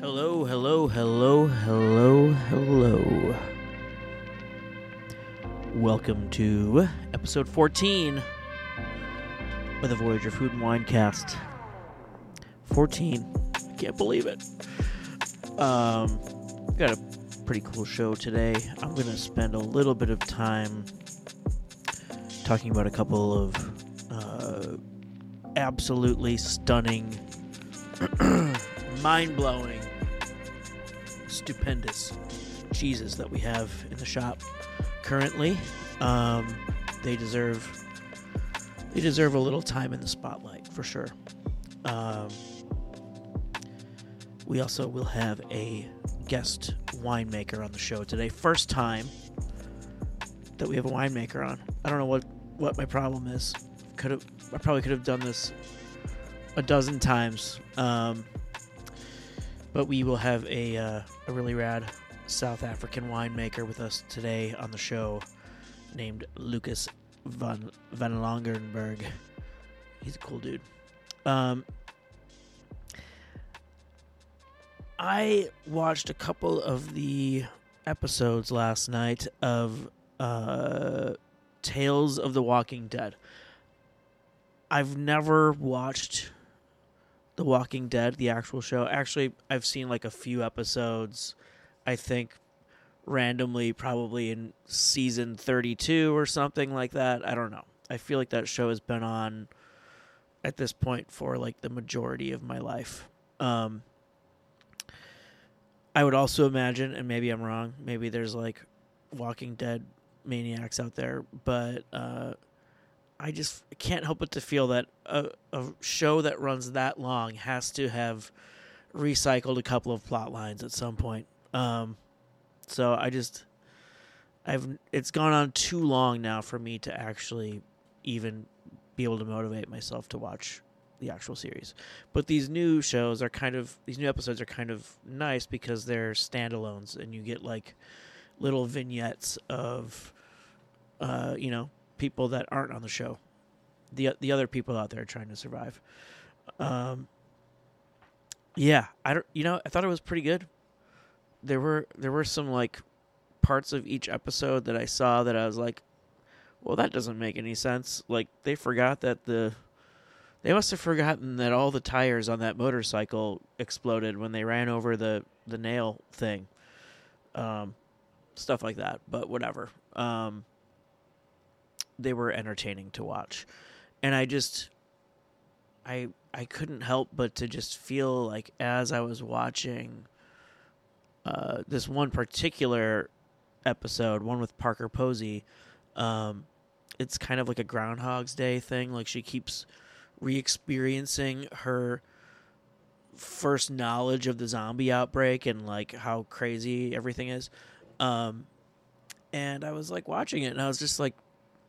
Hello, hello, hello, hello, hello. Welcome to episode 14 of the Voyager Food and Wine Cast. 14. I can't believe it. Got a pretty cool show today. I'm going to spend a little bit of time talking about a couple of absolutely stunning, mind-blowing, stupendous cheeses that we have in the shop currently. They deserve a little time in the spotlight for sure. We also will have a guest winemaker on the show today. First time that we have a winemaker on. I don't know what my problem is. I probably could have done this a dozen times. But we will have a really rad South African winemaker with us today on the show named Lucas van Langenberg. He's a cool dude. I watched a couple of the episodes last night of Tales of the Walking Dead. I've never watched The Walking Dead, the actual show. Actually, I've seen like a few episodes, I think, randomly, probably in season 32 or something like that. I don't know. I feel like that show has been on at this point for like the majority of my life. I would also imagine, and maybe I'm wrong, maybe there's like Walking Dead maniacs out there, but I just can't help but to feel that a show that runs that long has to have recycled a couple of plot lines at some point. So it's gone on too long now for me to actually even be able to motivate myself to watch the actual series. But these new episodes are kind of nice because they're standalones and you get like little vignettes of, people that aren't on the show, the other people out there trying to survive. I thought it was pretty good. There were some like parts of each episode that I saw that I was like, well, that doesn't make any sense. Like they must have forgotten that all the tires on that motorcycle exploded when they ran over the nail thing. Stuff like that, but whatever. They were entertaining to watch. And I couldn't help but to just feel like as I was watching this one particular episode, one with Parker Posey, it's kind of like a Groundhog's Day thing. Like she keeps re-experiencing her first knowledge of the zombie outbreak and like how crazy everything is. And I was like watching it and I was just like,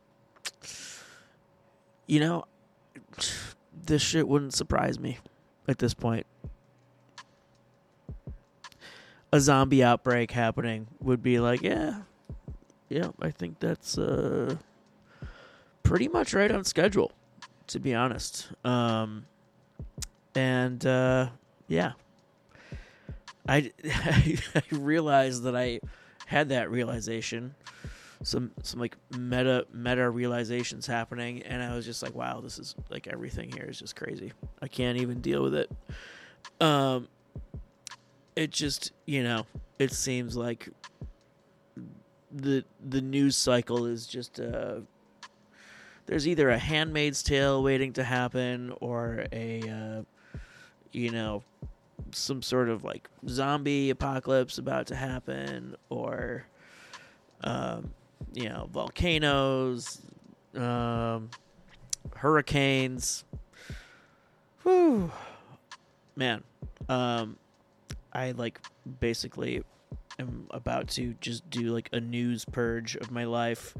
this shit wouldn't surprise me at this point. A zombie outbreak happening would be like, yeah, I think that's pretty much right on schedule, to be honest. I realized that I had that realization. Some like meta realizations happening, and I was just like, wow, this is like everything here is just crazy. I can't even deal with it. It just, it seems like the news cycle is just there's either a Handmaid's Tale waiting to happen or a some sort of like zombie apocalypse about to happen, or volcanoes, hurricanes. Whew. Man, I like basically am about to just do like a news purge of my life.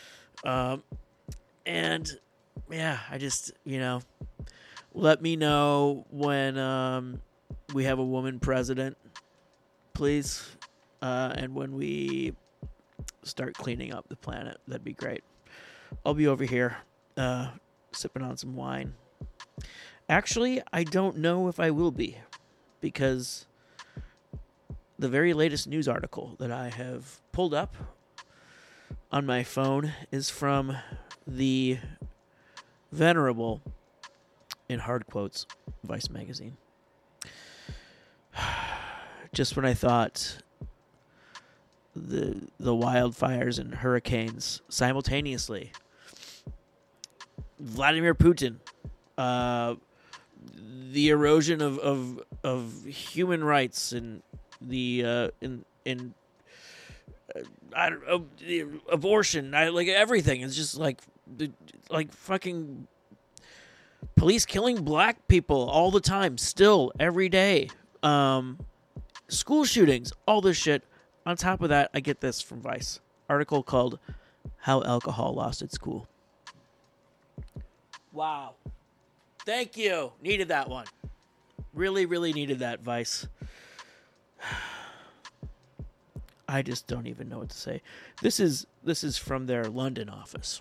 And yeah, I just, let me know when we have a woman president, please. And when we start cleaning up the planet, that'd be great. I'll be over here sipping on some wine. Actually, I don't know if I will be, because the very latest news article that I have pulled up on my phone is from the venerable, in hard quotes, Vice magazine. Just when I thought the wildfires and hurricanes simultaneously, Vladimir Putin, the erosion of human rights and the abortion, like everything. It's just like fucking police killing black people all the time, still every day. School shootings, all this shit. On top of that, I get this from Vice article called "How Alcohol Lost Its Cool." Wow. Thank you. Needed that one. Really, really needed that, Vice. I just don't even know what to say. This is from their London office.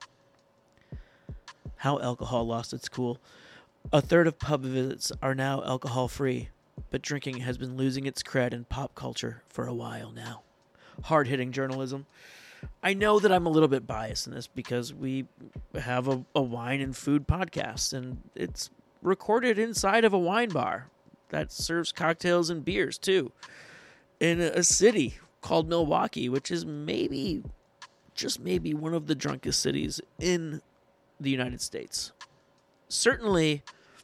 How alcohol lost its cool. A third of pub visits are now alcohol-free, but drinking has been losing its cred in pop culture for a while now. Hard-hitting journalism. I know that I'm a little bit biased in this because we have a wine and food podcast, and it's recorded inside of a wine bar that serves cocktails and beers, too, in a city called Milwaukee, which is maybe, just maybe, one of the drunkest cities in the United States. Certainly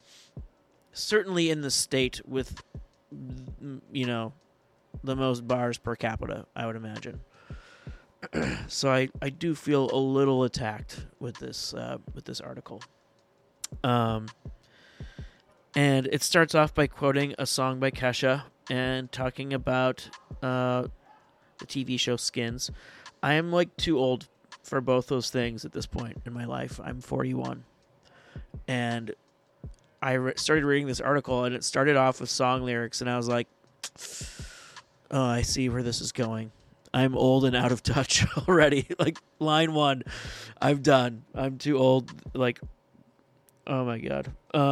in the state with, you know, the most bars per capita, I would imagine. So I do feel a little attacked with this article. And it starts off by quoting a song by Kesha and talking about the TV show Skins. I am like too old for both those things at this point in my life. I'm 41. And I started reading this article, and it started off with song lyrics, and I was like, oh, I see where this is going. I'm old and out of touch already. Like, line 1, I'm done. I'm too old. Like, oh my God.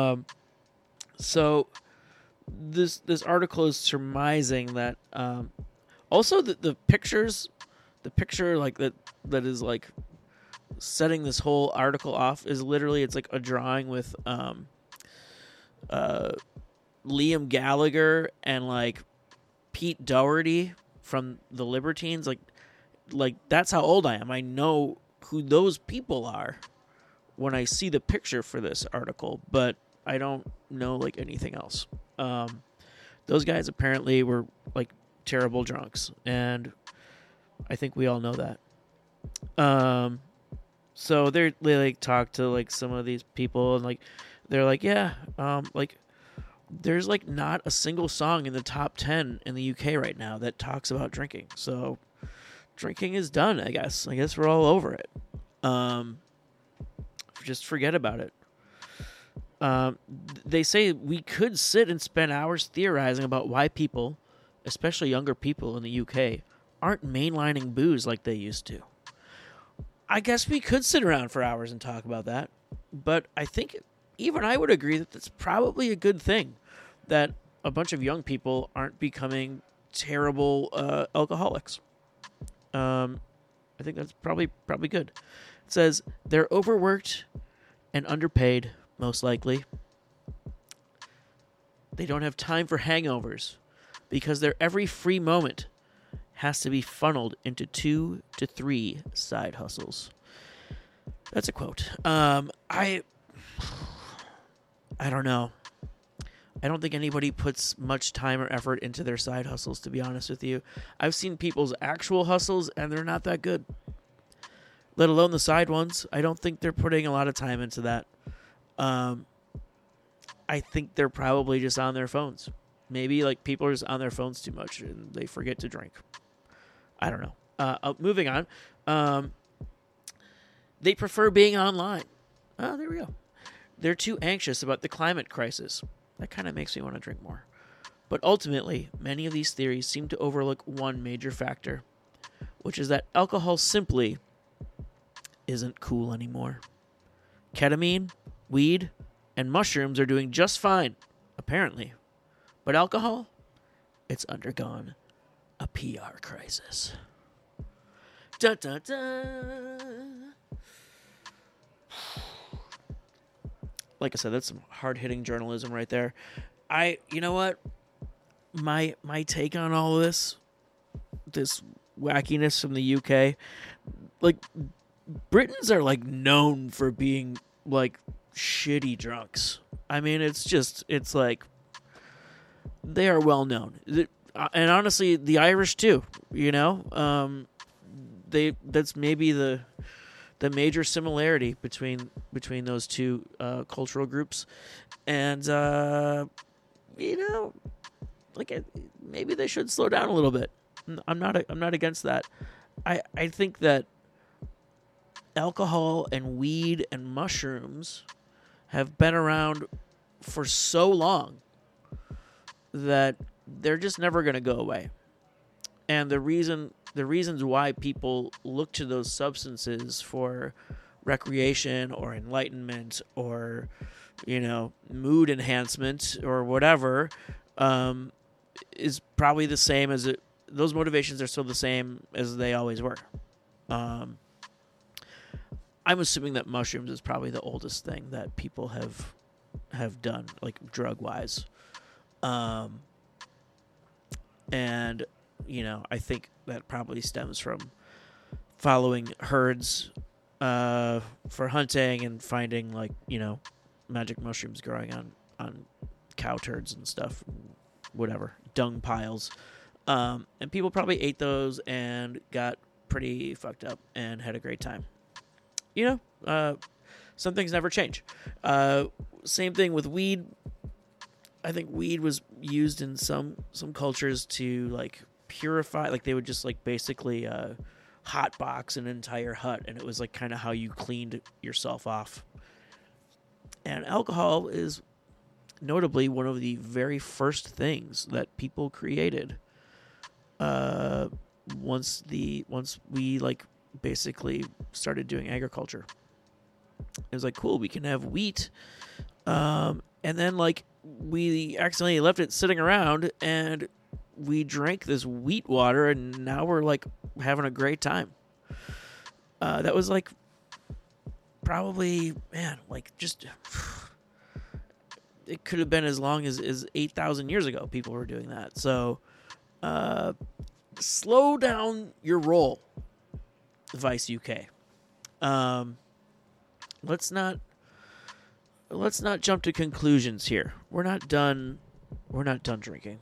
So this article is surmising that also the picture like that is like setting this whole article off is literally, it's like a drawing with Liam Gallagher and like Pete Doherty from the Libertines. Like that's how old I am. I know who those people are when I see the picture for this article, but I don't know like anything else. Those guys apparently were like terrible drunks, and I think we all know that. So they like talk to like some of these people, and like they're like, yeah, like there's like not a single song in the top 10 in the UK right now that talks about drinking. So drinking is done, I guess. I guess we're all over it. Just forget about it. They say we could sit and spend hours theorizing about why people, especially younger people in the UK, aren't mainlining booze like they used to. I guess we could sit around for hours and talk about that, but I think even I would agree that that's probably a good thing, that a bunch of young people aren't becoming terrible alcoholics. I think that's probably good. It says they're overworked and underpaid, most likely. They don't have time for hangovers because their every free moment has to be funneled into 2 to 3 side hustles. That's a quote. I don't know. I don't think anybody puts much time or effort into their side hustles, to be honest with you. I've seen people's actual hustles, and they're not that good. Let alone the side ones. I don't think they're putting a lot of time into that. I think they're probably just on their phones. Maybe like people are just on their phones too much and they forget to drink. I don't know. Moving on. They prefer being online. Oh, there we go. They're too anxious about the climate crisis. That kind of makes me want to drink more. But ultimately, many of these theories seem to overlook one major factor, which is that alcohol simply isn't cool anymore. Ketamine, weed, and mushrooms are doing just fine, apparently. But alcohol? It's undergone a PR crisis. Dun, dun, dun. Like I said, that's some hard-hitting journalism right there. You know what? My take on all of this wackiness from the UK, like, Britons are, like, known for being, like, shitty drunks. I mean, it's like, they are well known. And honestly, the Irish too, you know? That's maybe the major similarity between those two cultural groups. And, you know, like, maybe they should slow down a little bit. I'm not against that. I think that alcohol and weed and mushrooms have been around for so long that they're just never going to go away. And the reasons why people look to those substances for recreation or enlightenment or, you know, mood enhancement or whatever, is probably the same as it. Those motivations are still the same as they always were. I'm assuming that mushrooms is probably the oldest thing that people have done, like, drug-wise. And, you know, I think that probably stems from following herds for hunting and finding, like, you know, magic mushrooms growing on cow turds and stuff, whatever, dung piles. And people probably ate those and got pretty fucked up and had a great time. You know, some things never change. Same thing with weed. I think weed was used in some cultures to, like, purify. Like, they would just, like, basically hot box an entire hut, and it was, like, kind of how you cleaned yourself off. And alcohol is notably one of the very first things that people created. Once we, like, basically started doing agriculture, it was like, cool, we can have wheat, and then, like, we accidentally left it sitting around and we drank this wheat water, and now we're, like, having a great time. That was, like, probably, man, like, just, it could have been as long as 8,000 years ago people were doing that. So slow down your roll, Vice UK. Let's not jump to conclusions here. We're not done drinking.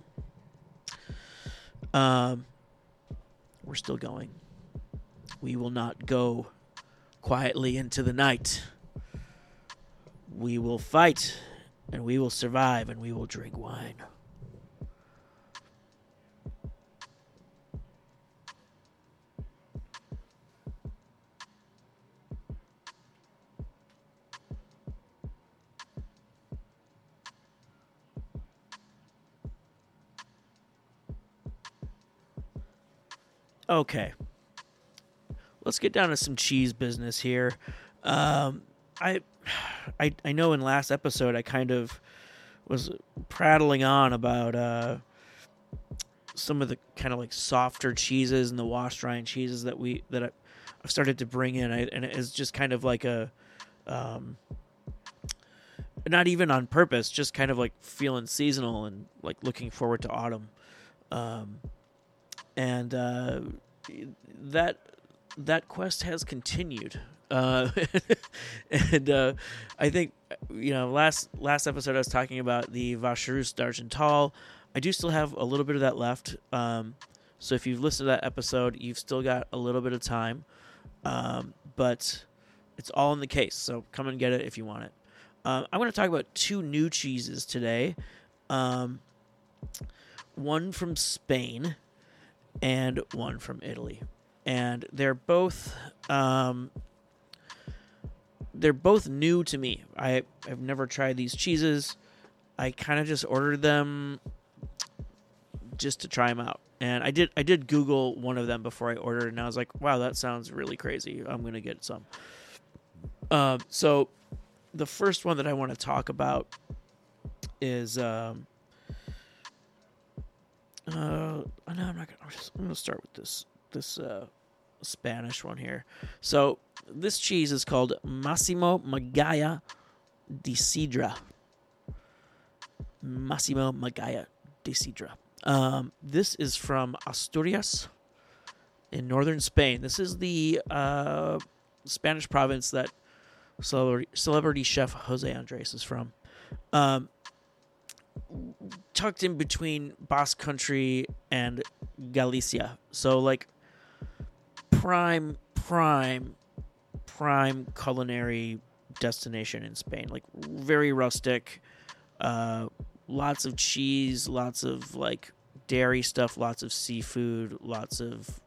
We're still going. We will not go quietly into the night. We will fight, and we will survive, and we will drink wine. Okay, let's get down to some cheese business here. I know in last episode I kind of was prattling on about some of the kind of, like, softer cheeses and the wash drying cheeses that I've started to bring in, and it's just kind of like a not even on purpose, just kind of, like, feeling seasonal and, like, looking forward to autumn. And that quest has continued. And I think, you know, last episode I was talking about the Vacheroust d'Argental. I do still have a little bit of that left. So if you've listened to that episode, you've still got a little bit of time. But it's all in the case, so come and get it if you want it. I'm going to talk about two new cheeses today. One from Spain and one from Italy, and they're both new to me. I've never tried these cheeses. I kind of just ordered them just to try them out, and I did Google one of them before I ordered, and I was like, wow, that sounds really crazy. I'm gonna get some. So the first one that I want to talk about is No, I'm not gonna. I'm gonna start with this Spanish one here. So this cheese is called Massimo Magaya di Sidra. Massimo Magaya di Sidra. This is from Asturias in northern Spain. This is the Spanish province that celebrity chef Jose Andres is from. Tucked in between Basque Country and Galicia. So, like, prime culinary destination in Spain. Like, very rustic. Lots of cheese, lots of, like, dairy stuff, lots of seafood, lots of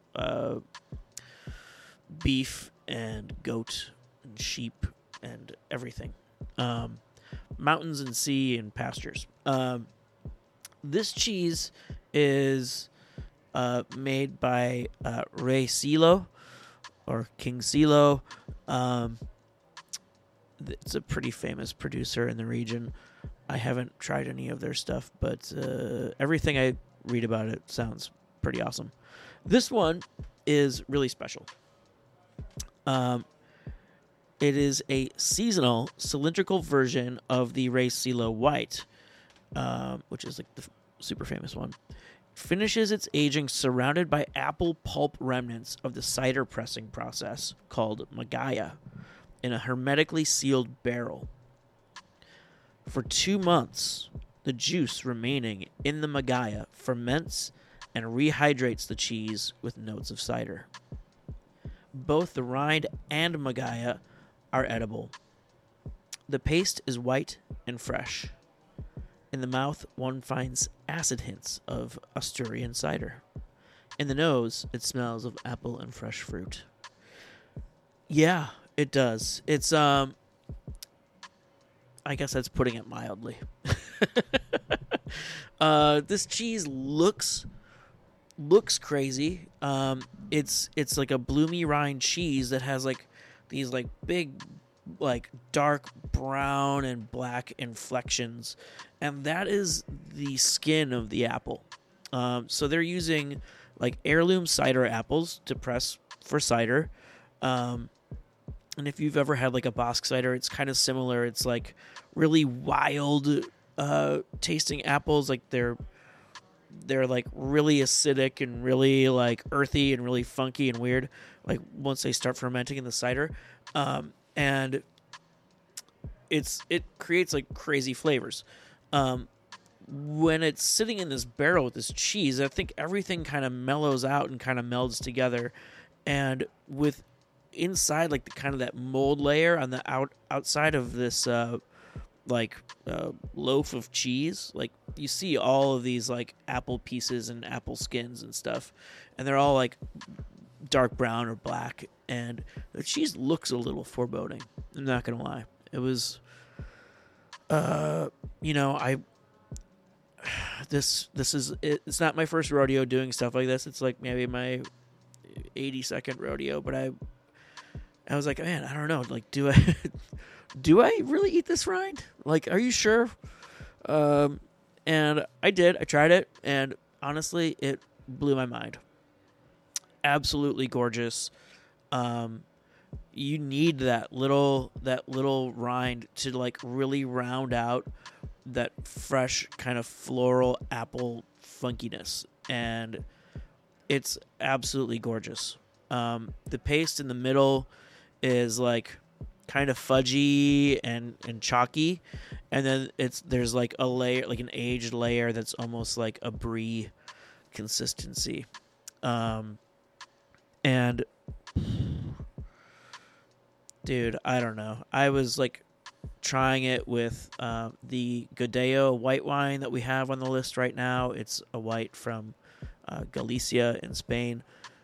beef and goat and sheep and everything. Mountains and sea and pastures. This cheese is made by Rey Silo or King Silo. It's a pretty famous producer in the region. I haven't tried any of their stuff, but everything I read about it sounds pretty awesome. This one is really special. It is a seasonal cylindrical version of the Rey Silo White, which is like the super famous one. Finishes its aging surrounded by apple pulp remnants of the cider pressing process called Magaya in a hermetically sealed barrel. For 2 months, the juice remaining in the Magaya ferments and rehydrates the cheese with notes of cider. Both the rind and Magaya are edible. The paste is white and fresh. In the mouth, one finds acid hints of Asturian cider. In the nose, it smells of apple and fresh fruit. Yeah, it does. It's, I guess that's putting it mildly. This cheese looks crazy. It's like a bloomy rind cheese that has like these like big, like dark brown and black inflections, and that is the skin of the apple. So they're using like heirloom cider apples to press for cider. And if you've ever had like a Basque cider, it's kind of similar. It's like really wild tasting apples. Like they're like really acidic and really like earthy and really funky and weird. Like once they start fermenting in the cider, and it creates like crazy flavors. When it's sitting in this barrel with this cheese, I think everything kind of mellows out and kind of melds together, and with inside like the kind of that mold layer on the outside of this loaf of cheese, like you see all of these like apple pieces and apple skins and stuff, and they're all like dark brown or black, and the cheese looks a little foreboding. I'm not gonna lie. It was it's not my first rodeo doing stuff like this. It's like maybe my 82nd rodeo, but I was like, man, I don't know. Like, do I really eat this rind? Like, are you sure? And I did. I tried it, and honestly, it blew my mind. Absolutely gorgeous. You need that little rind to like really round out that fresh kind of floral apple funkiness, and it's absolutely gorgeous. The paste in the middle is like kind of fudgy and chalky, and then there's like a layer, like an aged layer that's almost like a brie consistency. And dude, I don't know. I was like trying it with the Godello white wine that we have on the list right now. It's a white from Galicia in Spain.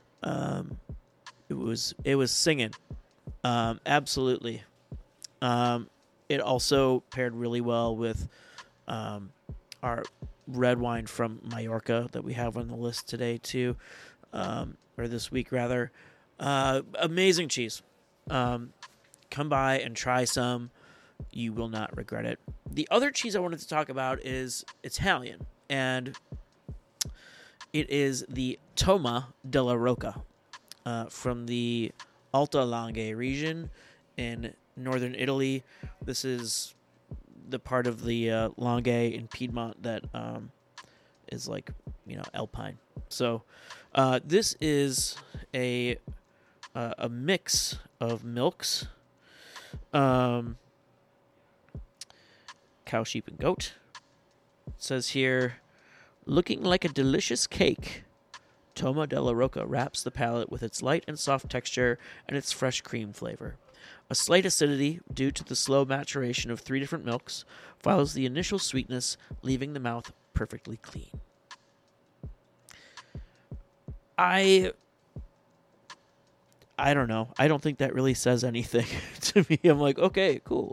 It was singing. Absolutely. It also paired really well with our red wine from Mallorca that we have on the list today too, or this week rather. Amazing cheese. Come by and try some. You will not regret it. The other cheese I wanted to talk about is Italian, and It is the Toma della Rocca from the Alta Langhe region in northern Italy. This is the part of the Langhe in Piedmont that is like, alpine. So this is a mix of milks, cow, sheep, and goat. It says here, looking like a delicious cake, Toma della Rocca wraps the palate with its light and soft texture and its fresh cream flavor. A slight acidity, due to the slow maturation of 3 different milks, follows the initial sweetness, leaving the mouth perfectly clean. I don't know. I don't think that really says anything to me. I'm like, okay, cool.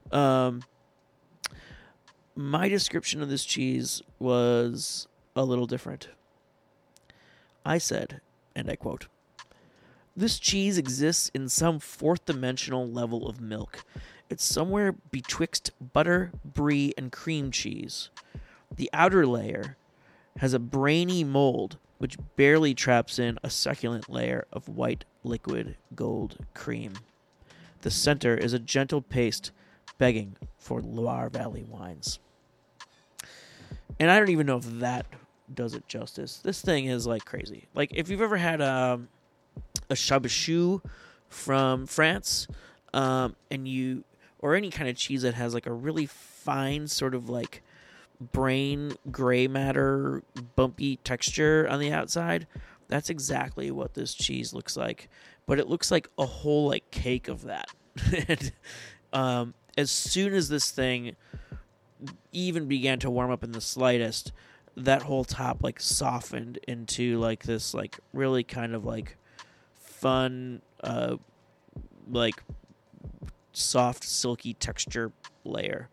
My description of this cheese was a little different. I said, and I quote, "This cheese exists in some fourth-dimensional level of milk. It's somewhere betwixt butter, brie, and cream cheese. The outer layer has a brainy mold which barely traps in a succulent layer of white liquid gold cream. The center is a gentle paste begging for Loire Valley wines." And I don't even know if that does it justice. This thing is like crazy. Like if you've ever had a chabichou from France, or any kind of cheese that has like a really fine sort of like brain gray matter bumpy texture on the outside, that's exactly what this cheese looks like. But it looks like a whole like cake of that. And as soon as this thing even began to warm up in the slightest, that whole top like softened into like this like really kind of like fun like soft silky texture layer.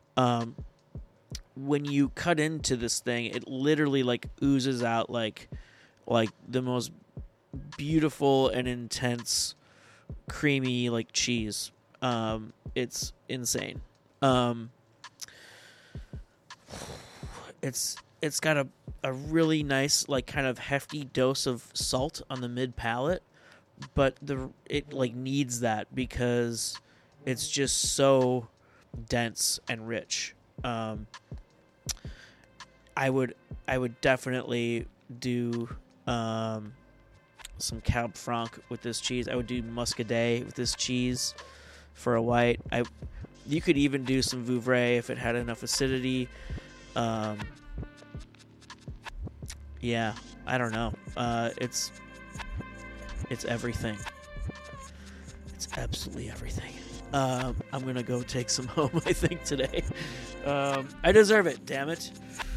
When you cut into this thing, it literally like oozes out like the most beautiful and intense creamy like cheese. It's insane. It's got a really nice like kind of hefty dose of salt on the mid palate, but it like needs that because it's just so dense and rich. I would definitely do some Cab Franc with this cheese. I would do Muscadet with this cheese for a white. You could even do some Vouvray if it had enough acidity. Yeah, I don't know. It's everything. It's absolutely everything. I'm gonna go take some home, I think, today. I deserve it, damn it.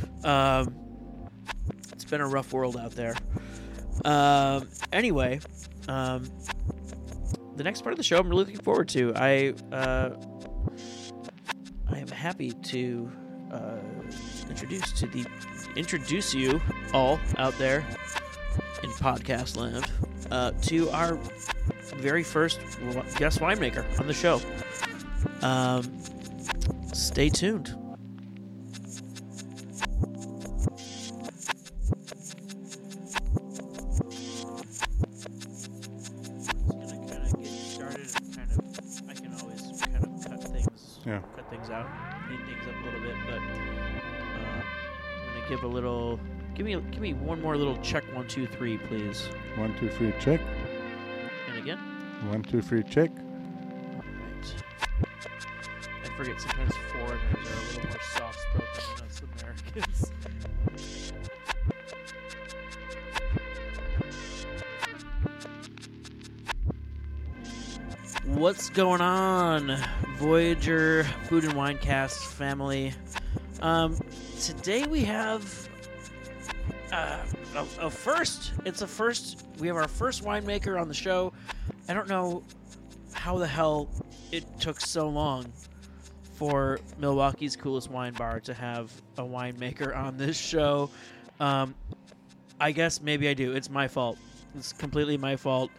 It's been a rough world out there. Anyway, the next part of the show I'm really looking forward to. I am happy to introduce you all out there in podcast land to our very first guest winemaker on the show. Stay tuned. Cut things out, clean things up a little bit, but I'm gonna give a little. Give me one more little check. 1, 2, 3, please. 1, 2, 3, check. And again. 1, 2, 3, check. All right. I forget sometimes foreigners are a little more soft-spoken than us Americans. What's going on, Voyager Food and Winecast family? Today we have a first. It's a first. We have our first winemaker on the show. I don't know how the hell it took so long for Milwaukee's Coolest Wine Bar to have a winemaker on this show. I guess maybe I do. It's my fault. It's completely my fault.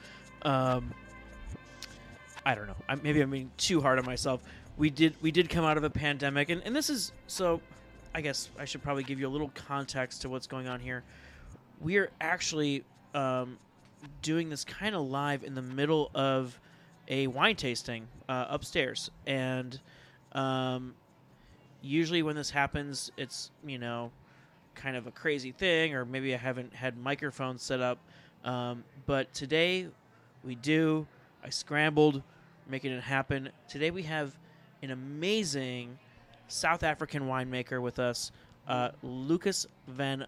I don't know. Maybe I'm being too hard on myself. We did come out of a pandemic, and this is so. I guess I should probably give you a little context to what's going on here. we are actually doing this kind of live in the middle of a wine tasting upstairs. And usually when this happens, it's, kind of a crazy thing, or maybe I haven't had microphones set up. But today we do. I scrambled, making it happen. Today we have an amazing South African winemaker with us, Lucas van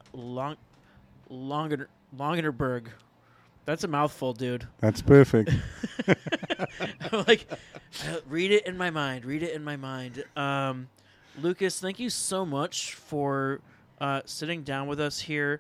Longenerberg. That's a mouthful, dude. That's perfect. I'm like, read it in my mind. Lucas, thank you so much for sitting down with us here.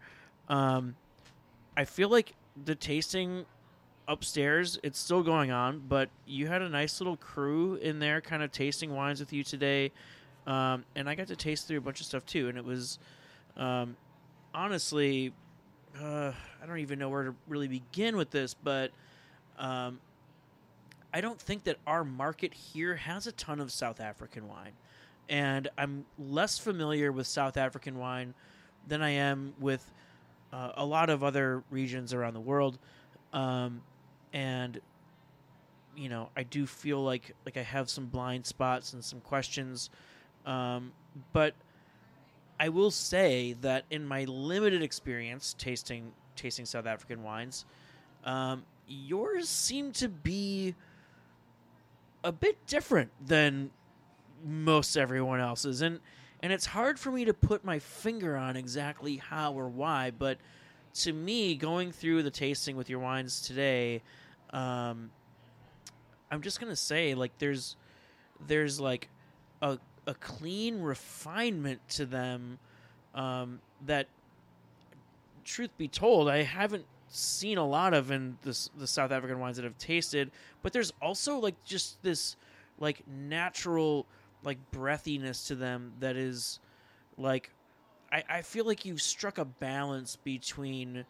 I feel like the tasting upstairs, it's still going on, but you had a nice little crew in there kind of tasting wines with you today. And I got to taste through a bunch of stuff too. And it was, honestly, I don't even know where to really begin with this, but I don't think that our market here has a ton of South African wine. And I'm less familiar with South African wine than I am with a lot of other regions around the world. And, I do feel like I have some blind spots and some questions. But I will say that in my limited experience tasting South African wines, yours seem to be a bit different than most everyone else's, and it's hard for me to put my finger on exactly how or why, but to me, going through the tasting with your wines today, I'm just gonna say, like, there's like a clean refinement to them that, truth be told, I haven't seen a lot of in the South African wines that I've tasted. But there's also like just this like natural like breathiness to them that is like, I feel like you struck a balance between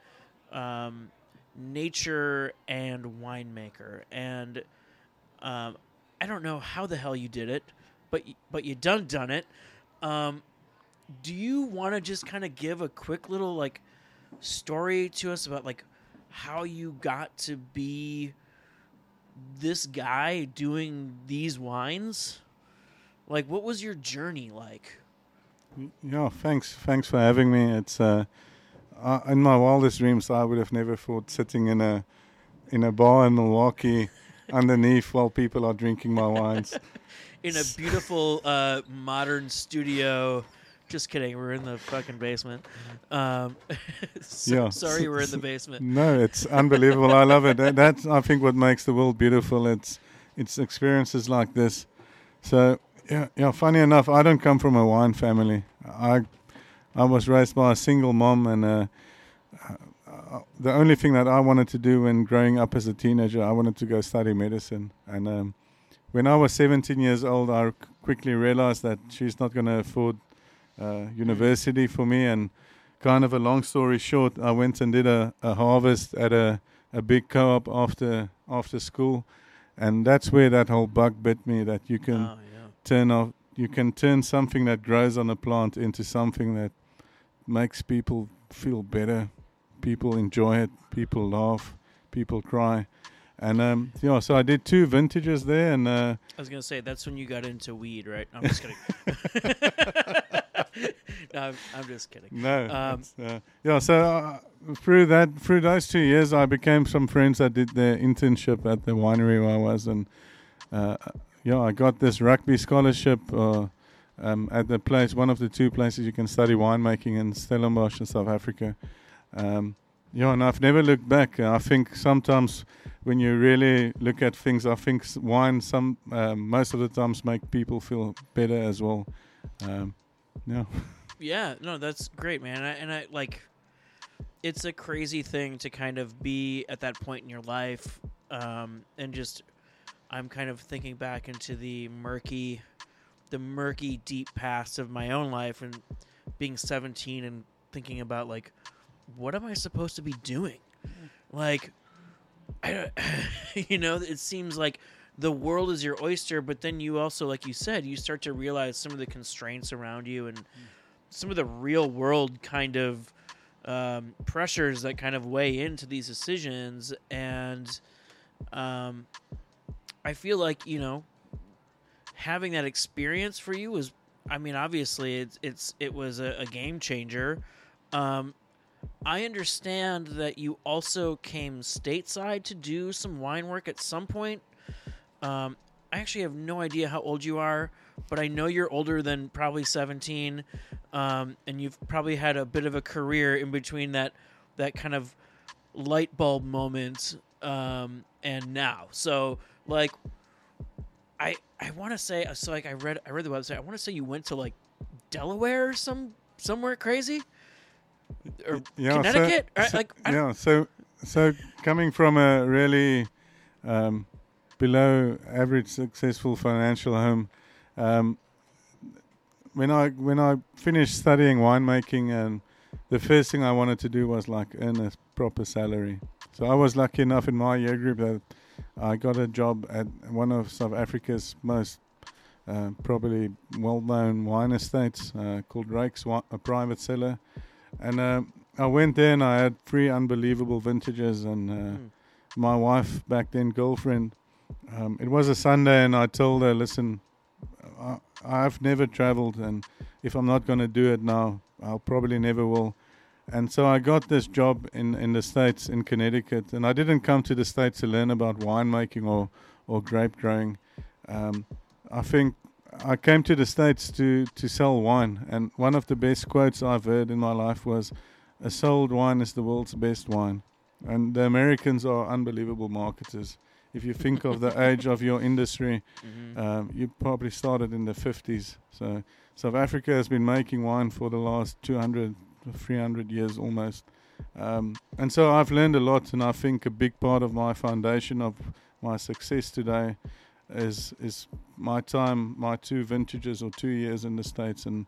nature and winemaker, and I don't know how the hell you did it, but you done it. Do you want to just kind of give a quick little like story to us about like how you got to be this guy doing these wines? Like, what was your journey like? Yeah, thanks for having me. It's in my wildest dreams, I would have never thought sitting in a bar in Milwaukee underneath while people are drinking my wines. In a beautiful modern studio. Just kidding. We're in the fucking basement. Sorry, we're in the basement. No, it's unbelievable. I love it. That's, I think, what makes the world beautiful. It's experiences like this. So, yeah. Funny enough, I don't come from a wine family. I was raised by a single mom, and the only thing that I wanted to do when growing up as a teenager, I wanted to go study medicine. And when I was 17 years old, I quickly realized that she's not going to afford university for me, and kind of a long story short, I went and did a harvest at a big co-op after school, and that's where that whole bug bit me, that you can turn something that grows on a plant into something that makes people feel better, people enjoy it, people laugh, people cry. And so I did 2 vintages there, and I was gonna say that's when you got into weed, right? I'm just kidding. No, I'm just kidding. No, so through those 2 years, I became some friends that did their internship at the winery where I was, and I got this rugby scholarship at the place, one of the 2 places you can study winemaking in Stellenbosch in South Africa. And I've never looked back. I think sometimes when you really look at things, I think wine most of the times make people feel better as well. Yeah, no, that's great, man. I like, it's a crazy thing to kind of be at that point in your life, and just, I'm kind of thinking back into the murky, deep past of my own life, and being 17 and thinking about like, what am I supposed to be doing? Like, it seems like the world is your oyster, but then you also, like you said, you start to realize some of the constraints around you and some of the real world kind of pressures that kind of weigh into these decisions, and I feel like, you know, having that experience for you was, I mean, obviously it was a game changer. I understand that you also came stateside to do some wine work at some point. I actually have no idea how old you are, but I know you're older than probably 17, and you've probably had a bit of a career in between that kind of light bulb moment and now. So, like, I want to say, so like I read the website. I want to say you went to like Delaware or somewhere crazy, or Connecticut. So coming from a really below average successful financial home, when I finished studying winemaking, and the first thing I wanted to do was like earn a proper salary. So I was lucky enough in my year group that I got a job at one of South Africa's most probably well-known wine estates called Ryks, a private cellar. And I went there and I had 3 unbelievable vintages. And my wife, back then girlfriend, it was a Sunday, and I told her, listen, I've never traveled, and if I'm not going to do it now, I'll probably never will. And so I got this job in the States, in Connecticut, and I didn't come to the States to learn about winemaking or grape growing. I think I came to the States to sell wine, and one of the best quotes I've heard in my life was, "A sold wine is the world's best wine." And the Americans are unbelievable marketers. If you think of the age of your industry, you probably started in the 50s. So South Africa has been making wine for the last 200, 300 years almost. And so I've learned a lot, and I think a big part of my foundation of my success today is my 2 vintages or 2 years in the States. And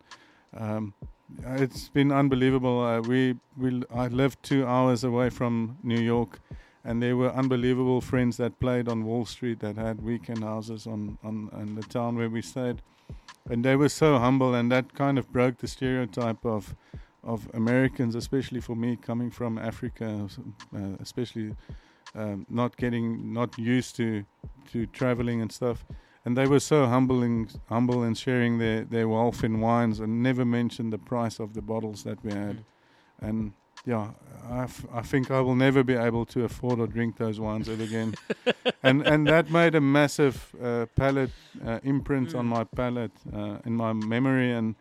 it's been unbelievable. I lived 2 hours away from New York, and there were unbelievable friends that played on Wall Street, that had weekend houses on in the town where we stayed. And they were so humble, and that kind of broke the stereotype of Americans, especially for me, coming from Africa, especially not used to traveling and stuff. And they were so humble in sharing their wealth in wines, and never mentioned the price of the bottles that we had. And yeah, I think I will never be able to afford or drink those wines ever again. and that made a massive palate imprint on my palate, in my memory, and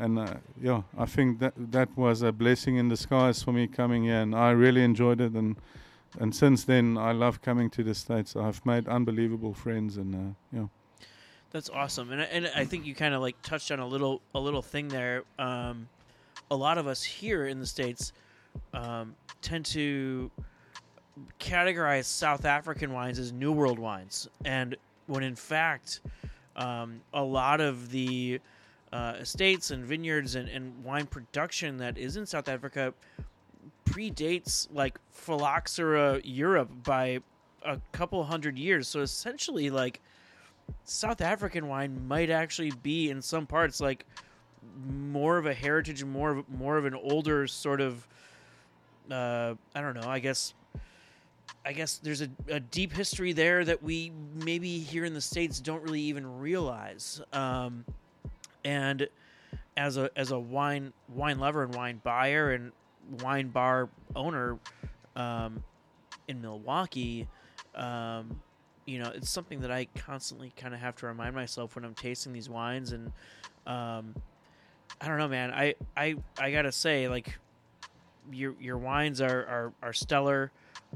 I think that was a blessing in disguise for me coming here, and I really enjoyed it. And since then, I love coming to the States. I've made unbelievable friends, and That's awesome, and I think you kind of like touched on a little thing there. A lot of us here in the States tend to categorize South African wines as New World wines, and when in fact a lot of the estates and vineyards and wine production that is in South Africa predates like phylloxera Europe by a couple hundred years. So essentially, like, South African wine might actually be in some parts like more of a heritage, more of an older sort of I don't know, I guess there's a deep history there that we maybe here in the States don't really even realize. And as a wine lover and wine buyer and wine bar owner in Milwaukee, it's something that I constantly kind of have to remind myself when I'm tasting these wines. And I don't know, man. I gotta say, like, your wines are stellar.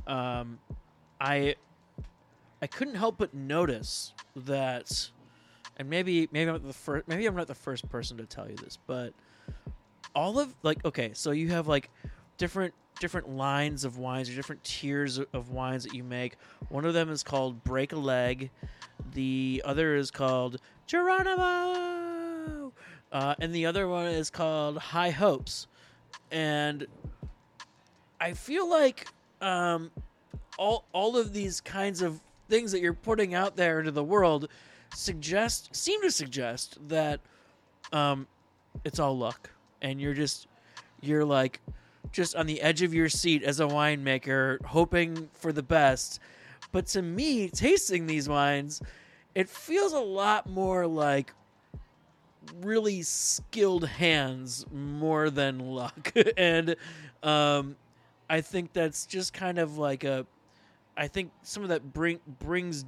I couldn't help but notice that, and maybe I'm not the first person to tell you this, but all of, like, okay, so you have like different lines of wines or different tiers of wines that you make. One of them is called Break a Leg. The other is called Geronimo. And the other one is called High Hopes. And I feel like all of these kinds of things that you're putting out there into the world seem to suggest that it's all luck, and you're like just on the edge of your seat as a winemaker, hoping for the best. But to me, tasting these wines, it feels a lot more like really skilled hands more than luck. And I think that's just kind of like I think some of that brings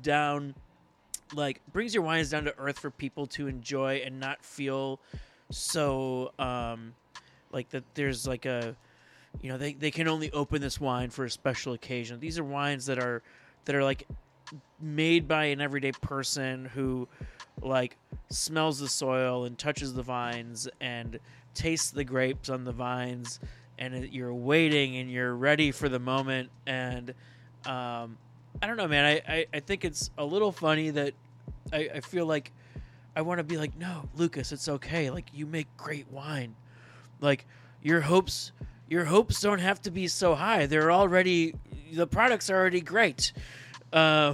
your wines down to earth for people to enjoy and not feel so like that there's like a, they can only open this wine for a special occasion. These are wines that are like made by an everyday person who like smells the soil and touches the vines and tastes the grapes on the vines, and you're waiting and you're ready for the moment. And I don't know, man. I think it's a little funny that I feel like I want to be like, no, Lucas, it's okay. Like, you make great wine. Like, your hopes don't have to be so high. The products are already great. I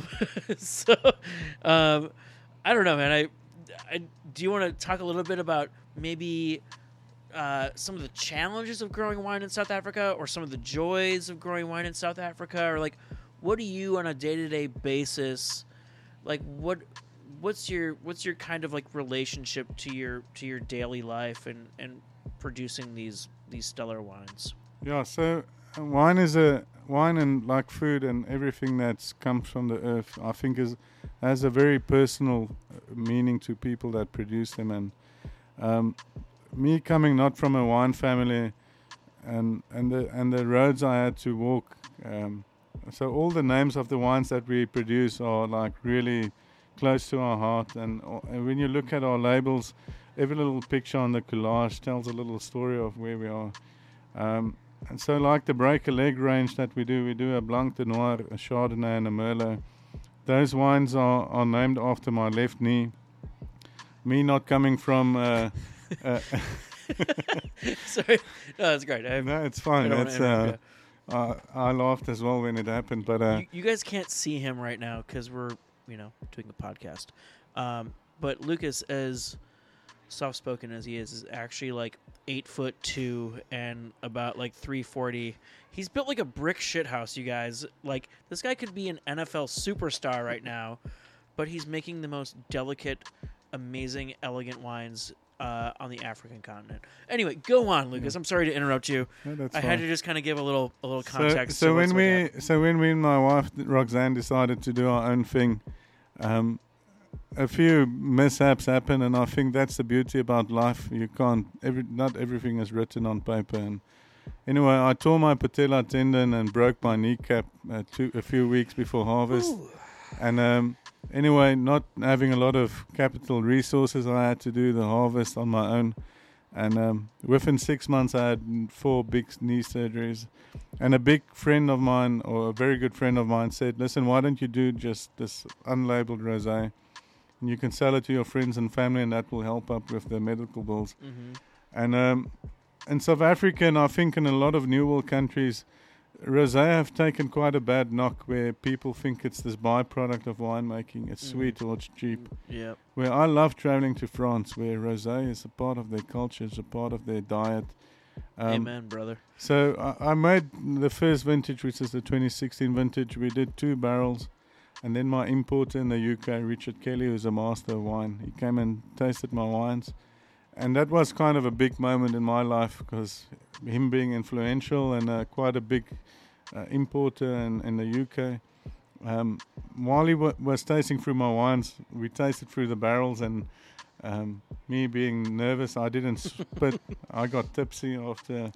don't know, man. Do you want to talk a little bit about maybe some of the challenges of growing wine in South Africa, or some of the joys of growing wine in South Africa, or like, what do you on a day-to-day basis, like, what's your kind of like relationship to your daily life and producing these stellar wines? Yeah, so wine and like food and everything that's comes from the earth, I think has a very personal meaning to people that produce them. And me coming not from a wine family, and the roads I had to walk, so all the names of the wines that we produce are like really close to our heart. And when you look at our labels, every little picture on the collage tells a little story of where we are. And so like the Break a Leg range that we do a Blanc de Noir, a Chardonnay and a Merlot. Those wines are named after my left knee. Me not coming from... Sorry. No, that's great. No, it's fine. I laughed as well when it happened. But you guys can't see him right now because we're, doing a podcast. But Lucas, as soft-spoken as he is actually like 8'2" and about like 340. He's built like a brick shithouse, you guys. Like, this guy could be an NFL superstar right now, but he's making the most delicate, amazing, elegant wines on the African continent. Anyway, go on, Lucas. I'm sorry to interrupt you. No, I had to just kind of give a little context. So when me and my wife Roxanne decided to do our own thing, a few mishaps happen, and I think that's the beauty about life. Not everything is written on paper. And anyway, I tore my patella tendon and broke my kneecap a few weeks before harvest. Ooh. And anyway, not having a lot of capital resources, I had to do the harvest on my own. And within 6 months, I had 4 big knee surgeries. And a big friend of mine, or a very good friend of mine, said, "Listen, why don't you do just this unlabeled rosé? And you can sell it to your friends and family, and that will help up with the medical bills." Mm-hmm. And in South Africa, and I think in a lot of New World countries, rosé have taken quite a bad knock, where people think it's this byproduct of winemaking. It's sweet or it's cheap. Yeah. Where I love traveling to France, where rosé is a part of their culture, it's a part of their diet. Amen, brother. So I made the first vintage, which is the 2016 vintage. We did 2 barrels. And then my importer in the UK, Richard Kelly, who's a master of wine, he came and tasted my wines. And that was kind of a big moment in my life, because him being influential and quite a big importer in the UK. While he was tasting through my wines, we tasted through the barrels, and me being nervous, I didn't spit. I got tipsy after.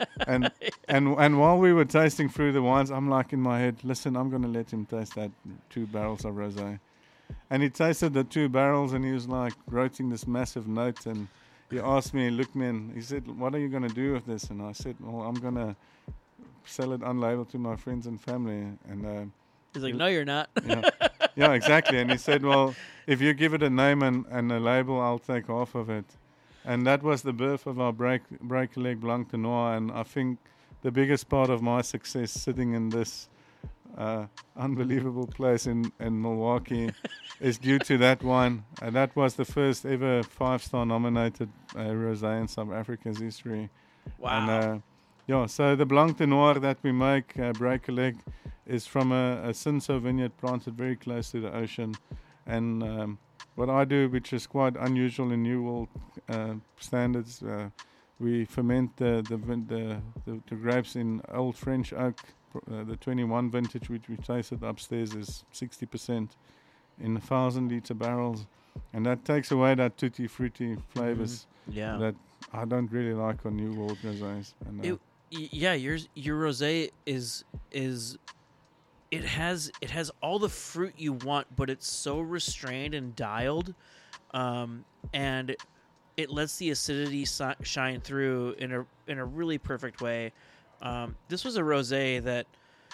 And while we were tasting through the wines, I'm like in my head, listen, I'm going to let him taste that 2 barrels of rosé. And he tasted the 2 barrels, and he was like writing this massive note, and he asked me, looked me, and he said, "What are you going to do with this?" And I said, "Well, I'm going to sell it unlabeled to my friends and family." And he's like, "No, you're not." Yeah, exactly. And he said, "Well, if you give it a name and a label, I'll take half of it." And that was the birth of our Break a Leg Blanc de Noir. And I think the biggest part of my success sitting in this unbelievable place in Milwaukee is due to that wine. And that was the first ever 5-star nominated rosé in South Africa's history. Wow. Yeah, so the Blanc de Noir that we make, Break a Leg, is from a Cinsault vineyard planted very close to the ocean. And what I do, which is quite unusual in New World standards, we ferment the grapes in old French oak. The 21 vintage, which we tasted upstairs, is 60% in 1,000-liter barrels. And that takes away that tutti frutti flavors that I don't really like on New World rosés. And, your rosé is it has all the fruit you want, but it's so restrained and dialed, and it lets the acidity shine through in a really perfect way. This was a rosé that,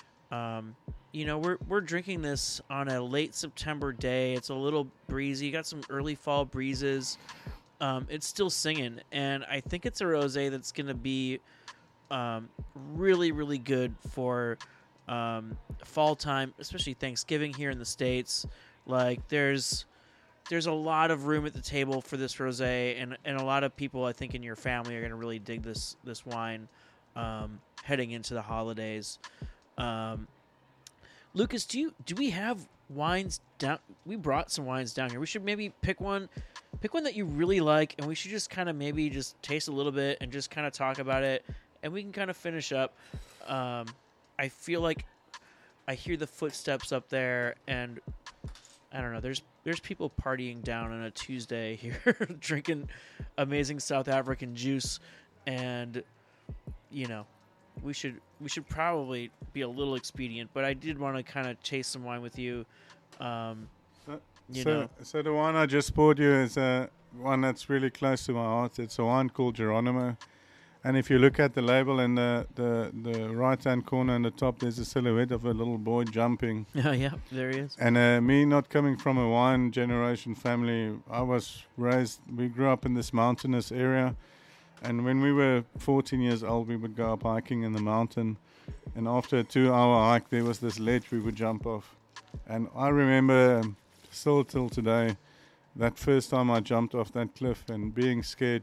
we're drinking this on a late September day. It's a little breezy. You got some early fall breezes. It's still singing, and I think it's a rosé that's going to be really, really good for fall time, especially Thanksgiving here in the States. Like, there's a lot of room at the table for this rosé, and a lot of people, I think, in your family are going to really dig this wine heading into the holidays. Lucas, do we have wines down? We brought some wines down here. We should maybe pick one that you really like, and we should just kind of maybe just taste a little bit and just kind of talk about it, and we can kind of finish up. I feel like I hear the footsteps up there, and I don't know. There's people partying down on a Tuesday here, drinking amazing South African juice, and we should probably be a little expedient. But I did want to kind of taste some wine with you. So the wine I just poured you is one that's really close to my heart. It's a wine called Geronimo. And if you look at the label in the right-hand corner in the top, there's a silhouette of a little boy jumping. Oh, yeah, there he is. And me not coming from a wine generation family, we grew up in this mountainous area. And when we were 14 years old, we would go up hiking in the mountain. And after a 2-hour hike, there was this ledge we would jump off. And I remember, still till today, that first time I jumped off that cliff and being scared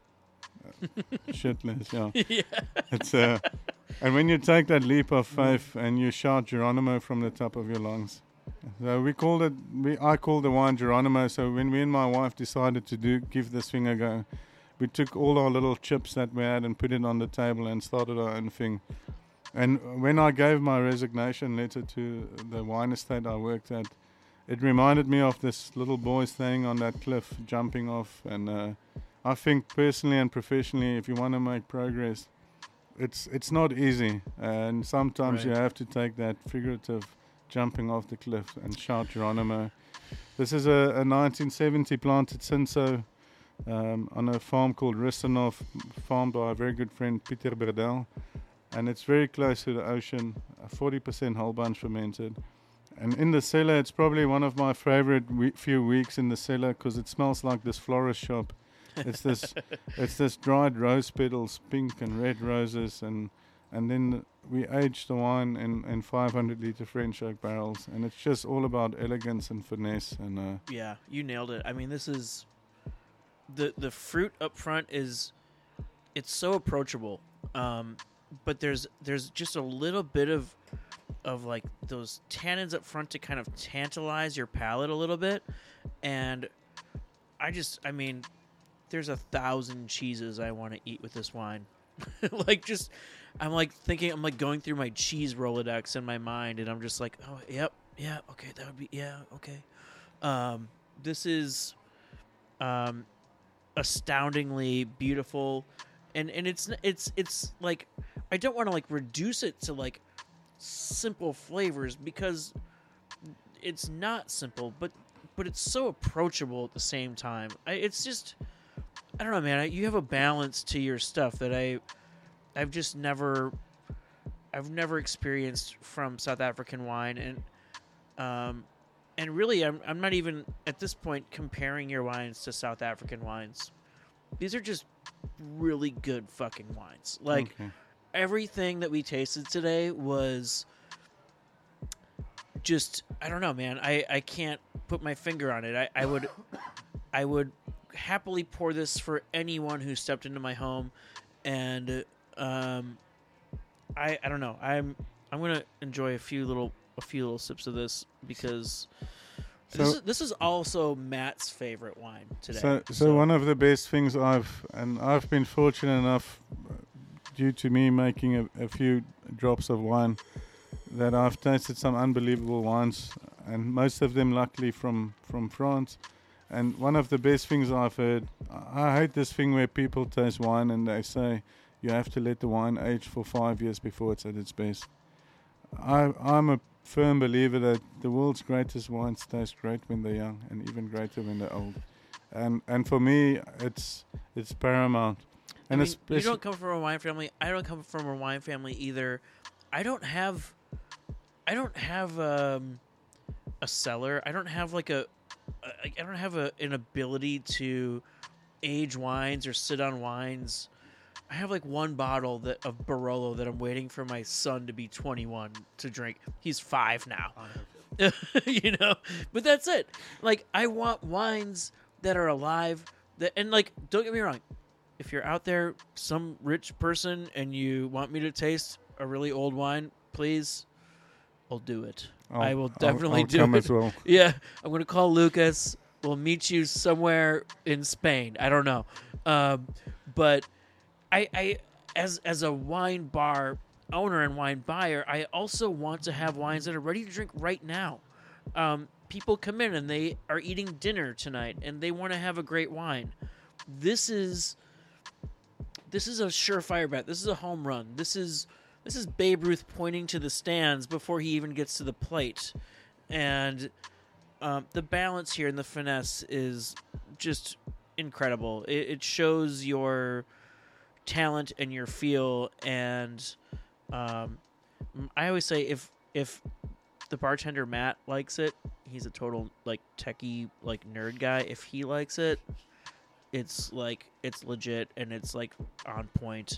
shitless, yeah. It's and when you take that leap of faith and you shout Geronimo from the top of your lungs. So I called the wine Geronimo. So when me and my wife decided to give this thing a go, we took all our little chips that we had and put it on the table and started our own thing. And when I gave my resignation letter to the wine estate I worked at, it reminded me of this little boy staying on that cliff, jumping off. And I think personally and professionally, if you want to make progress, it's not easy. And sometimes you have to take that figurative jumping off the cliff and shout Geronimo. This is a 1970 planted Cinsault on a farm called Rissenhof, farmed by a very good friend, Pieter Berdel. And it's very close to the ocean, 40% whole bunch fermented. And in the cellar, it's probably one of my favorite few weeks in the cellar because it smells like this florist shop. It's this dried rose petals, pink and red roses, and then we age the wine in 500-liter French oak barrels, and it's just all about elegance and finesse. And yeah, you nailed it. I mean, this is the fruit up front it's so approachable, but there's just a little bit of like those tannins up front to kind of tantalize your palate a little bit, and I mean, there's 1,000 cheeses I want to eat with this wine. I'm going through my cheese Rolodex in my mind, and I'm just like, oh, yep, yeah, okay, that would be, yeah, okay. This is astoundingly beautiful, and it's like, I don't want to like reduce it to like simple flavors because it's not simple, but it's so approachable at the same time. It's just, I don't know, man. You have a balance to your stuff that I've just never experienced from South African wine, and really, I'm not even at this point comparing your wines to South African wines. These are just really good fucking wines. Like, everything that we tasted today was just, I don't know, man. I can't put my finger on it. I would happily pour this for anyone who stepped into my home, and I don't know. I'm gonna enjoy a few little sips of this because this is also Matt's favorite wine today. So one of the best things I've been fortunate enough, due to me making a few drops of wine, that I've tasted some unbelievable wines, and most of them luckily from France. And one of the best things I've heard, I hate this thing where people taste wine and they say you have to let the wine age for 5 years before it's at its best. I'm a firm believer that the world's greatest wines taste great when they're young and even greater when they're old. And for me, it's paramount. And I mean, you don't come from a wine family. I don't come from a wine family either. I don't have a cellar. I don't have an ability to age wines or sit on wines. I have like one bottle of Barolo that I'm waiting for my son to be 21 to drink. He's 5 now. But that's it. Like, I want wines that are alive. And like, don't get me wrong. If you're out there, some rich person, and you want me to taste a really old wine, please, I'll do it. I will definitely I'll do come it. As well. Yeah, I'm going to call Lucas. We'll meet you somewhere in Spain. I don't know. But I as a wine bar owner and wine buyer, I also want to have wines that are ready to drink right now. People come in and they are eating dinner tonight and they want to have a great wine. This is a surefire bet. This is a home run. This is Babe Ruth pointing to the stands before he even gets to the plate. And the balance here and the finesse is just incredible. It shows your talent and your feel. And I always say if the bartender Matt likes it, he's a total like techie like nerd guy. If he likes it, it's legit and it's like on point.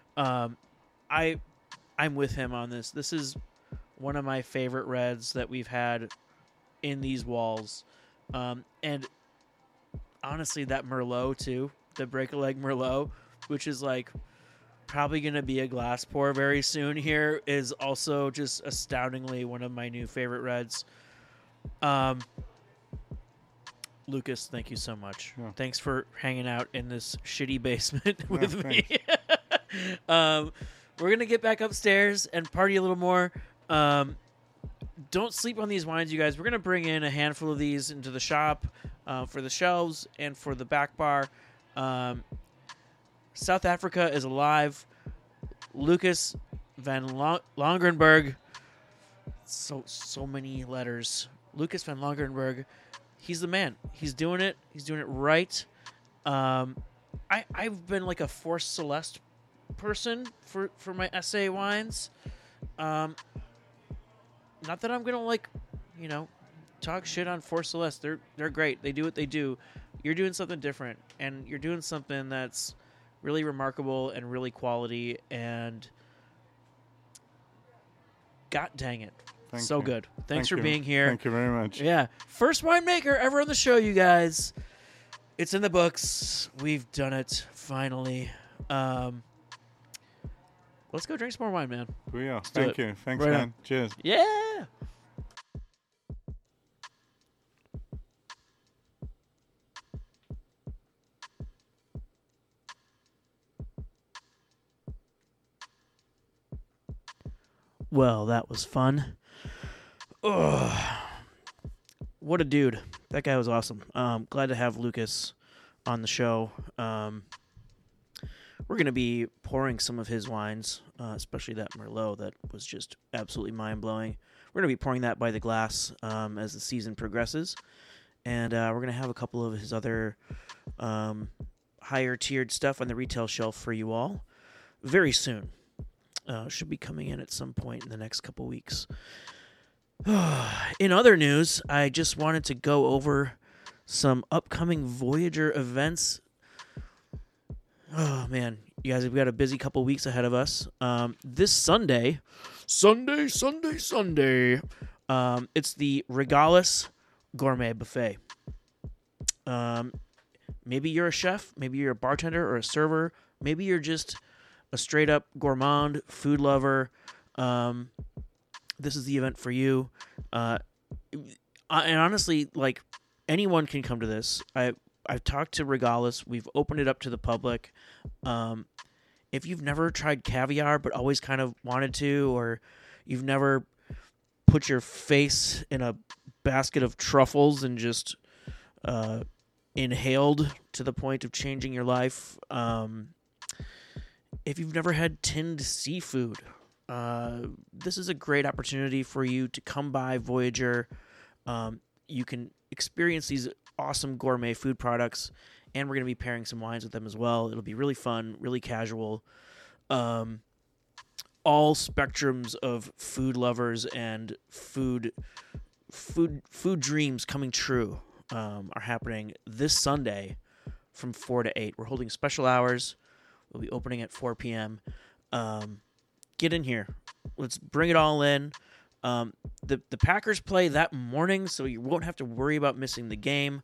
I'm with him on this. This is one of my favorite reds that we've had in these walls. And honestly, that Merlot too, the Break-A-Leg Merlot, which is like probably going to be a glass pour very soon here, is also just astoundingly one of my new favorite reds. Lucas, thank you so much. Yeah. Thanks for hanging out in this shitty basement with me. We're going to get back upstairs and party a little more. Don't sleep on these wines, you guys. We're going to bring in a handful of these into the shop for the shelves and for the back bar. South Africa is alive. Lucas van Longerenberg. So many letters. Lucas van Longerenberg. He's the man. He's doing it. He's doing it right. I've been like a Force Celeste person for my SA wines. Not that I'm gonna talk shit on Force Celeste. They're great. They do what they do. You're doing something different, and you're doing something that's really remarkable and really quality. And God dang it, Thank you. good. Thanks for you. being here. Thank you very much. Yeah, first winemaker ever on the show, you guys. It's in the books. We've done it finally. Let's go drink some more wine, man. We are. do Thank it. you. Thanks, Right man. on. Cheers. Yeah. Well, that was fun. Ugh. What a dude. That guy was awesome. Glad to have Lucas on the show. We're going to be pouring some of his wines, especially that Merlot that was just absolutely mind-blowing. We're going to be pouring that by the glass as the season progresses. And we're going to have a couple of his other higher-tiered stuff on the retail shelf for you all very soon. Should be coming in at some point in the next couple weeks. In other news, I just wanted to go over some upcoming Voyager events. Oh, man. You guys, we've got a busy couple weeks ahead of us. This Sunday, it's the Regalis Gourmet Buffet. Maybe you're a chef. Maybe you're a bartender or a server. Maybe you're just a straight up gourmand, food lover, this is the event for you. And honestly, like, anyone can come to this. I've talked to Regalis. We've opened it up to the public. If you've never tried caviar but always kind of wanted to, or you've never put your face in a basket of truffles and just inhaled to the point of changing your life, if you've never had tinned seafood, this is a great opportunity for you to come by Voyager. You can experience these awesome gourmet food products, and we're going to be pairing some wines with them as well. It'll be really fun, really casual. All spectrums of food lovers and food dreams coming true are happening this Sunday from 4 to 8. We're holding special hours. We'll be opening at 4 p.m. Get in here. Let's bring it all in. The Packers play that morning, so you won't have to worry about missing the game.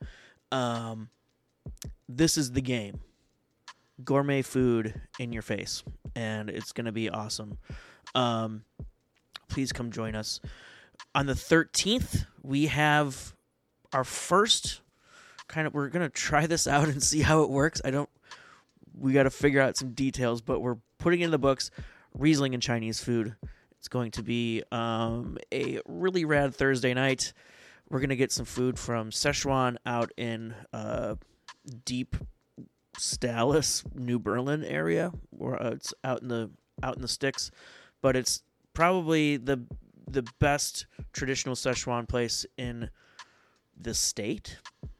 This is the game. Gourmet food in your face, and it's going to be awesome. Please come join us. On the 13th, we have our first we're going to try this out and see how it works. We got to figure out some details, but we're putting in the books Riesling and Chinese food. It's going to be a really rad Thursday night. We're going to get some food from Szechuan out in deep Dallas, New Berlin area, where it's out in the sticks, but it's probably the best traditional Szechuan place in the state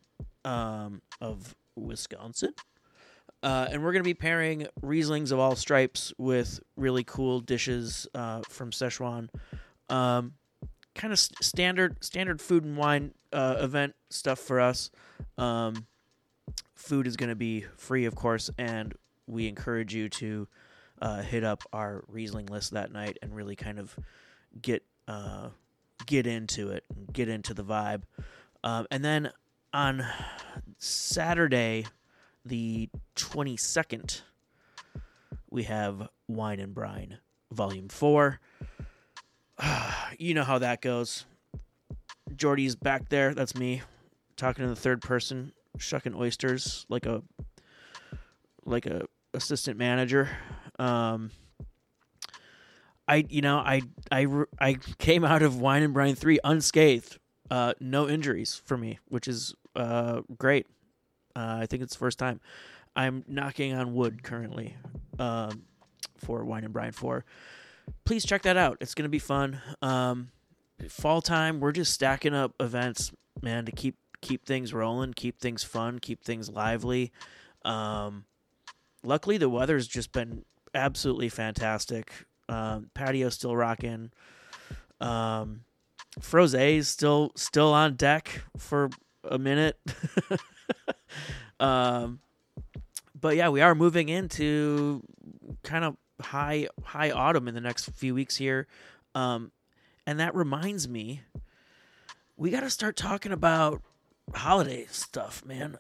of Wisconsin. And we're going to be pairing Rieslings of all stripes with really cool dishes from Szechuan. Kind of standard food and wine event stuff for us. Food is going to be free, of course, and we encourage you to hit up our Riesling list that night and really kind of get into it, get into the vibe. And then on Saturday, the 22nd, we have Wine and Brine Volume 4. You know how that goes. Jordy's back there. That's me talking in the third person, shucking oysters like a assistant manager. I came out of Wine and Brine 3 unscathed. No injuries for me, which is great. I think it's the first time. I'm knocking on wood currently for Wine and Brine 4. Please check that out. It's going to be fun. Fall time, we're just stacking up events, man, to keep things rolling, keep things fun, keep things lively. Luckily, the weather's just been absolutely fantastic. Patio's still rocking. Froze's still on deck for a minute. But yeah, we are moving into kind of high autumn in the next few weeks here. And that reminds me, we got to start talking about holiday stuff, man.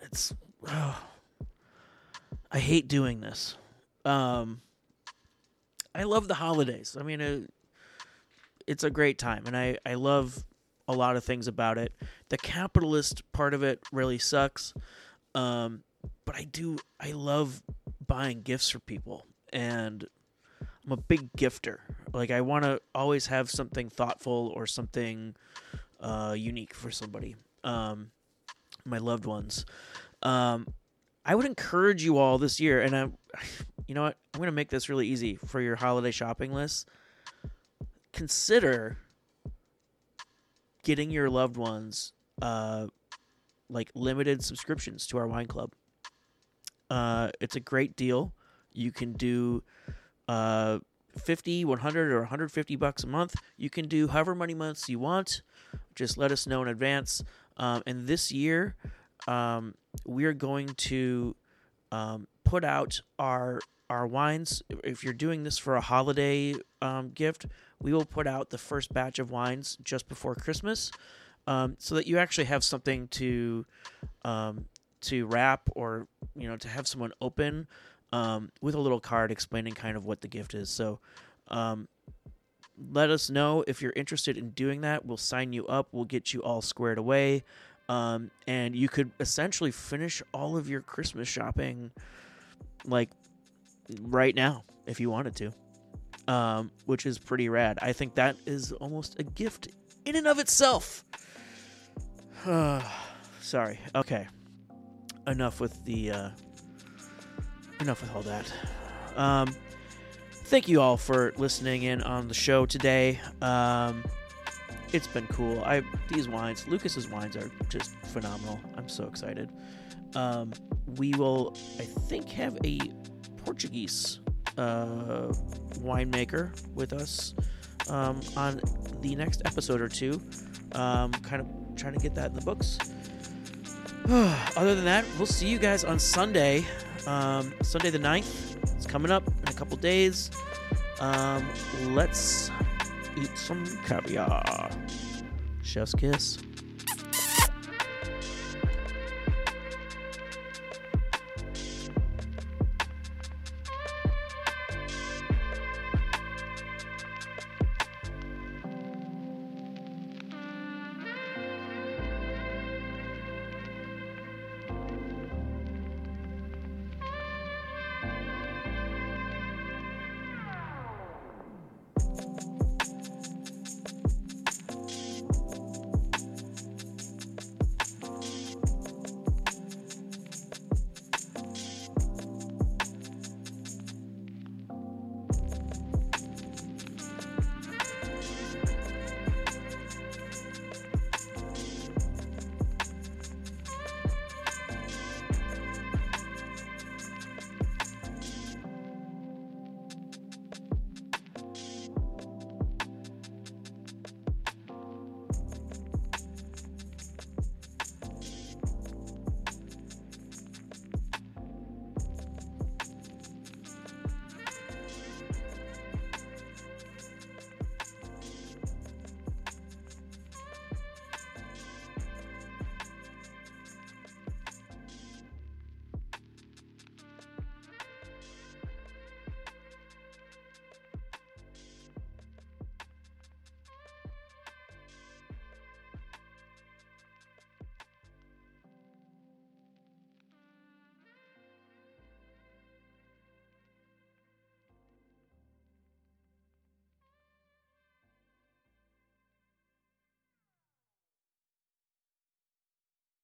I hate doing this. I love the holidays. I mean, it's a great time, and I love a lot of things about it. The capitalist part of it really sucks. But I love buying gifts for people, and I'm a big gifter. Like, I want to always have something thoughtful or something unique for somebody, my loved ones. I would encourage you all this year, and you know what? I'm going to make this really easy for your holiday shopping list. Consider getting your loved ones like limited subscriptions to our wine club. It's a great deal. You can do $50, $100, or $150 a month. You can do however many months you want. Just let us know in advance. And this year, we're going to put out our wines. If you're doing this for a holiday gift, we will put out the first batch of wines just before Christmas, so that you actually have something to wrap, or to have someone open with a little card explaining kind of what the gift is. So let us know if you're interested in doing that. We'll sign you up. We'll get you all squared away. And you could essentially finish all of your Christmas shopping like right now if you wanted to, which is pretty rad. I think that is almost a gift in and of itself. Sorry. Okay. Enough with all that. Thank you all for listening in on the show today. It's been cool. These wines, Lucas's wines, are just phenomenal. I'm so excited. We will, I think, have a Portuguese winemaker with us on the next episode or two. Kind of trying to get that in the books. Other than that, we'll see you guys on Sunday. Sunday the 9th. It's coming up in a couple days. Let's eat some caviar. Chef's kiss.